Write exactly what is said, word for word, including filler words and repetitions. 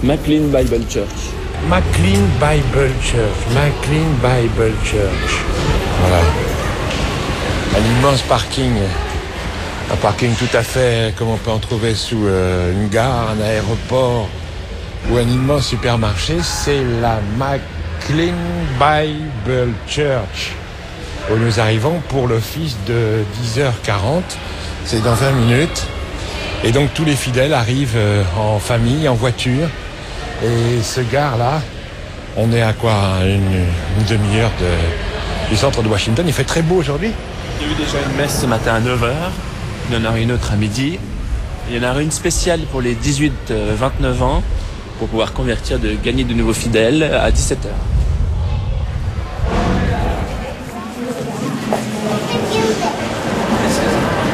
McLean Bible Church. McLean Bible Church. McLean Bible Church. Voilà. Un immense parking. Un parking tout à fait comme on peut en trouver sous euh, une gare, un aéroport ou un immense supermarché. C'est la McLean Bible Church où nous arrivons pour l'office de dix heures quarante. C'est dans vingt minutes. Et donc tous les fidèles arrivent euh, en famille, en voiture. Et ce gare-là, on est à quoi, une, une demi-heure de, du centre de Washington. Il fait très beau aujourd'hui. Il y a eu déjà une messe ce matin à neuf heures. Il y en aura une autre à midi. Il y en aura une spéciale pour les dix-huit vingt-neuf ans pour pouvoir convertir, de gagner de nouveaux fidèles à dix-sept heures.